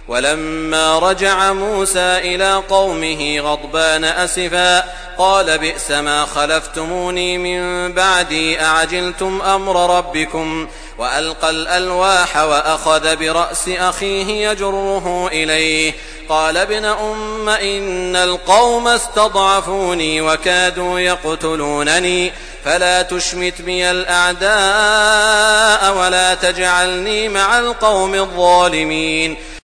ولما رجع موسى إلى قومه غضبان أسفا قال بئس ما خلفتموني من بعدي أعجلتم أمر ربكم وألقى الألواح وأخذ برأس أخيه يجره إليه قال ابن أم إن القوم استضعفوني وكادوا يقتلونني فلا تشمت بي الأعداء ولا تجعلني مع القوم الظالمين